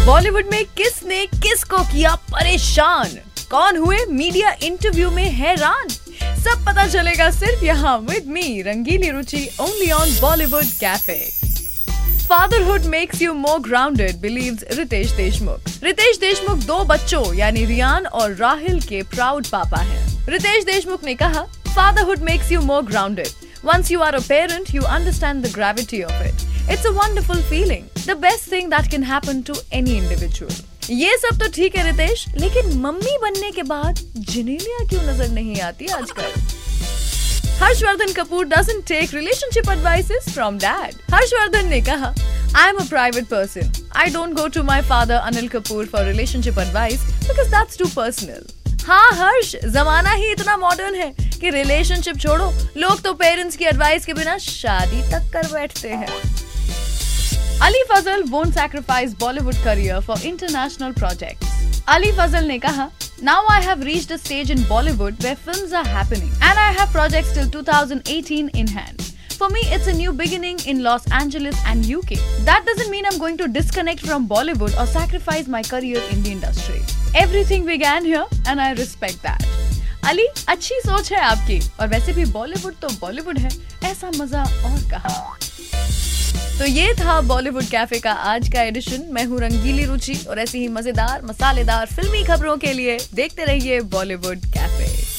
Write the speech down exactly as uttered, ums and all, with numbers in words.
बॉलीवुड में किसने किसको किया परेशान, कौन हुए मीडिया इंटरव्यू में हैरान, सब पता चलेगा सिर्फ यहाँ with me Rangeeli Ruchi only on Bollywood cafe. Fatherhood makes you more grounded, believes Riteish Deshmukh. Riteish Deshmukh दो बच्चों यानी रियान और राहिल के प्राउड पापा हैं। रितेश देशमुख ने कहा, Fatherhood makes you more grounded. Once you are a parent, you understand the gravity of it. It's a wonderful feeling, the best thing that can happen to any individual. ये सब तो ठीक है रितेश, लेकिन मम्मी बनने के बाद जिनेलिया क्यों नजर नहीं आती आजकल? Harshvardhan Kapoor doesn't take relationship advices from dad. Harshvardhan ने कहा, I am a private person. I don't go to my father Anil Kapoor for relationship advice because that's too personal. हाँ हर्ष, जमाना ही इतना मॉडर्न है कि रिलेशनशिप छोड़ो, लोग तो पेरेंट्स की एडवाइस के बिना शादी तक कर बैठते हैं। Ali Fazal won't sacrifice Bollywood career for international projects. Ali Fazal ने कहा, Now I have reached a stage in Bollywood where films are happening and I have projects till two thousand eighteen in hand. For me, it's a new beginning in Los Angeles and U K. That doesn't mean I'm going to disconnect from Bollywood or sacrifice my career in the industry. Everything began here and I respect that. Ali, अच्छी सोच है आपकी, और वैसे भी बॉलीवुड तो बॉलीवुड है, ऐसा मजा और कहाँ। तो ये था बॉलीवुड कैफे का आज का एडिशन। मैं हूँ रंगीली रुचि और ऐसी ही मजेदार मसालेदार फिल्मी खबरों के लिए देखते रहिए बॉलीवुड कैफे।